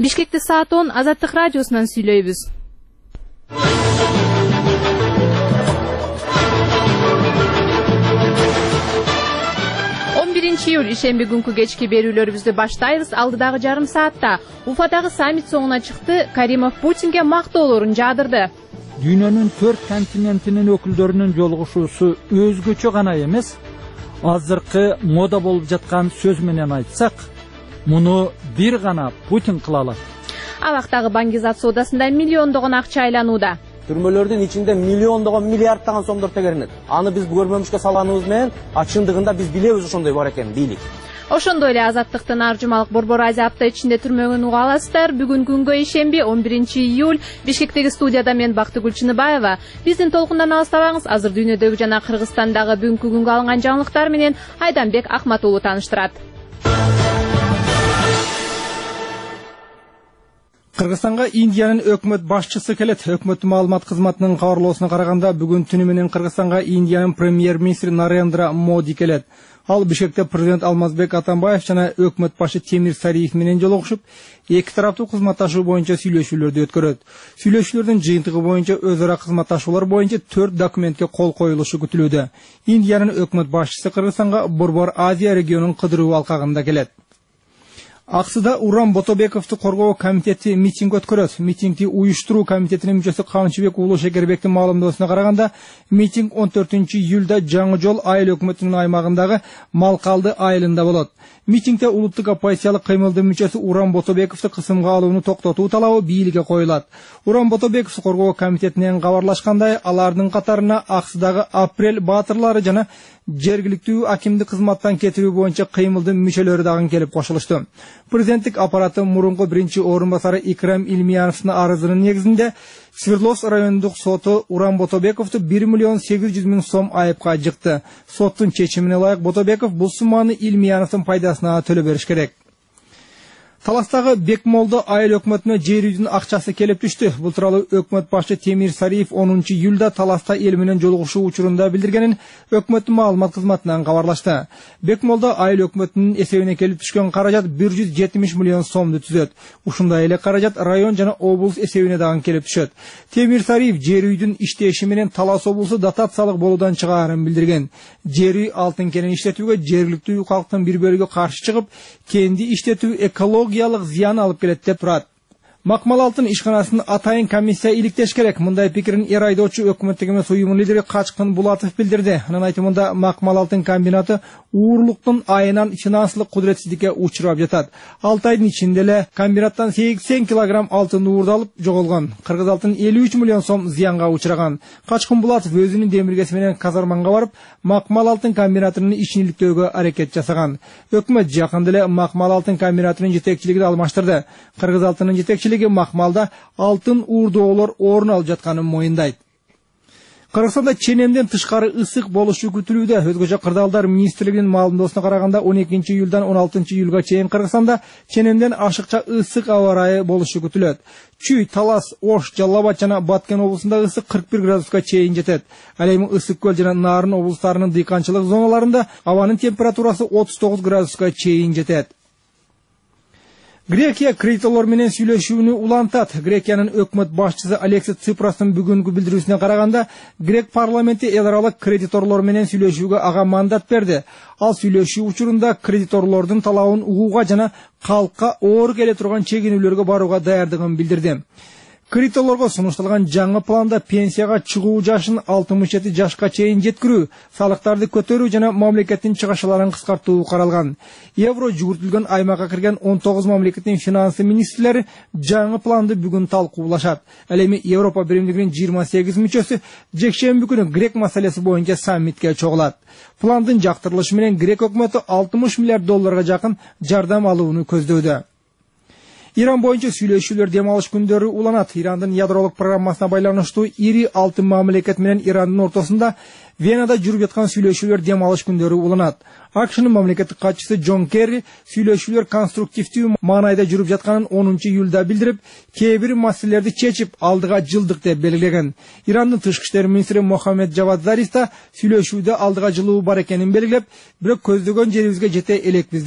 Бишкекте саат 10 Азаттык радиосунан сүйлөйбүз. 11 июль ишемби күнкү кечки берүүлөрүбүздү баштайбыз. Алдыдагы жарым саатта Уфадагы саммит соңуна чыкты. Каримов Путинге мактоолорун жаадырды. Дүйнөнүн 4 континентинин өкүлдөрүнүн жолугушуусу өзгөчө гана эмес, азыркы мода болуп жаткан сөз менен айтсак, муну бир гана Путин кыла алат. Абактагы баңгизат соодасында миллиондогон акча айланууда. Түрмөлөрдүн ичинде миллиондогон, миллиардтаган сомдор тегеренет. Аны биз көрмөмүшкө салганыбыз менен чындыгында биз билебиз ошондой бар экен бийлик. Ошондой эле Азаттыктын Аржумалык Борбор Азия апта ичинде түрмөгөн уга аласыздар. Бүгүн күнгө ишемби 11 июль Бишкектеги студияда мен Бактыгүл Чыныбаева. Биздин толкундан алыстабаңыз. Азыр дүйнөдөгү жана Кыргызстандагы бүгүнкү күнгө алынган жаңылыктар менен Айданбек Акматулу тааныштырат. Кыргызстанга Индиянын өкмөт башчысы келет. Өкмөттүн маалымат кызматынын кабарлоосуна караганда, бүгүн түнү менен Кыргызстанга Индиянын премьер-министри Нарендра Моди келет. Ал Бишкекте президент Алмазбек Атамбаев жана өкмөт башы Темир Сариев менен жолугушуп, эки тараптуу кызматташуу боюнча сүйлөшүүлөрдү өткөрөт. Сүйлөшүүлөрдүн жыйынтыгы боюнча өз ара кызматташуулар боюнча 4 документке кол коюлушу күтүлүүдө. Индиянын өкмөт башчысы Кыргызстанга Борбор Азия регионунун кыдыруу алкагында келет. Аксыда Урам Ботобековду коргоо комитети митинг өткөрөт. Митингди уюштуруу комитетинин мүчөсү Камчыбек Уулу Шекербектин маалымдоосуна караганда, митинг 14 июлда Жаңы жол айыл өкмөтүнүн аймагындагы Малкалды айылында болот. Митингде улуттук оппозициялык кыймылдын мүчөсү Урам Ботобековду кысымга алууну токтотуу талабы бийликке коюлат. Урам Ботобековду коргоо комитетинен кабарлашкандай, алардын катарына Аксыдагы Апрель баатырлары жана жергиликтүү акимди кызматтан кетирүү боюнча кыймылдын мүчөлөрү дагы келип кошулушту. Президенттик аппараты мурунку биринчи орун басары Икрам Илмияновдун арызынын негизинде Свердловск райондук соту Урам Ботобековду 1 миллион 800 миң сом айыпка жыкты. Соттун чечимине ылайык Ботобеков бул сумманы Илмияновдун пайдасына төлөп бериш керек. Таластагы Бекмолдо айыл өкмөтүнө жер үйдүн акчасы келип түштү. Бул тууралуу өкмөт башы Темир Сариев 10 июлда Таласта эл менен жолугушуу учурунда билдиргенин өкмөттүн маалымат кызматынан кабарлашты. Бекмолдо айыл өкмөтүнүн эсебине келип түшкөн каражат 170 миллион сомду түзөт. Ушундай эле каражат район жана облус эсебине дагы келип түшөт. Темир Сариев жер үйдүн иштеши менен Талас облусу дотациялык болуудан чыгаарын билдирген. Жер үй алтын кенин иштетүүгө жергиликтүү калктын бир бөлүгү каршы чыгып, кенди иштетүү экологиялык зыян алып келет деп турат. Макмал алтын ишканасын атайын комиссия иликтеш керек. Мындай пикирин эр айдоочу өкмөттүк эмес уюмунун лидери Качкын Булатов билдирди. Анын айтымында Макмал алтын комбинаты уурлуктун айынан финансылык кудуретсиздикке учурап жатат. 6 айдын ичинде эле комбинаттан 80 килограмм алтын уурдалып жоголгон. Кыргыз алтын 53 миллион сом зыянга учураган. Качкын Булатов өзүнүн демиргеси менен казарманга барып, Макмал алтын комбинатынын ишин иликтөөгө аракет жасаган. Өкмөт жакында эле Макмал алтын комбинатынын жетекчилигин алмаштырды. Кыргыз алтынын жетекчилиги Макмалда алтын уурдоолор орун алып жатканын моюндайт. Кыргызстанда ченемден тышкары ысык болушу күтүлүүдө. Өзгөчө кырдаалдар министрлигинин маалымдоосуна караганда 12 июлдан 16 июлга чейин Кыргызстанда ченемден ашыкча ысык аба ырайы болушу күтүлөт. Чүй, Талас, Ош, Жалал Абад жана Баткен облусунда ысык 41 градуска чейин жетет. Ал эми Ысык көл жана Нарын облустарынын дыйканчылык зоналарында абанын температурасы 39 градуска чейин жетет. Грекия кредиторлор менен сүйлөшүүнү улантат. Грекиянын өкмөт башчысы Алексис Tsipras'тын бүгүнкү билдирүүсүнө караганда, Грек парламенти эл аралык кредиторлор менен сүйлөшүүгө ага мандат берди. Ал сүйлөшүү учурунда кредиторлордун талабын угууга жана калкка оор келе турган чегинүүлөргө барууга даярдыгын билдирди. Кредиторлорго сунушталган жаңы планда пенсияга чыгуу жашын 67 жашка чейин жеткирүү, салыктарды көтөрүү жана мамлекеттин чыгашаларын кыскартуу каралган. Евро жүгүртүлгөн аймакка кирген 19 мамлекеттин финансы министрлери жаңы планды бүгүн талкуулашат. Ал эми Европа биримдигинин 28 мүчөсү жекшемби күнү Грек маселеси боюнча саммитке чогулат. Пландын жактырылышы менен Грек өкмөтү 60 миллиард долларга жакын жардам алууну көздөдө. Иран боюнча сүйлөшүүлөр дем алыш күндөрү уланат. Ирандын ядролук программасына байланыштуу ири 6 мамлекет менен Ирандын ортосунда Венада жүрүп жаткан сүйлөшүүлөр дем алыш күндөрү уланат. AQShnын мамлекеттик катчысы Джон Керри сүйлөшүүлөр конструктивдүү маанайда жүрүп жатканын 10 июлда билдирип, кээ бир маселелерди чечип алдыга жылдык деп белгилеген. Ирандын тышкы иштер министри Мохаммед Джавад Зариф да сүйлөшүүдө алдыга жылуу бар экенин белгилеп, бирок көздөгөн жерибизге жете элекпиз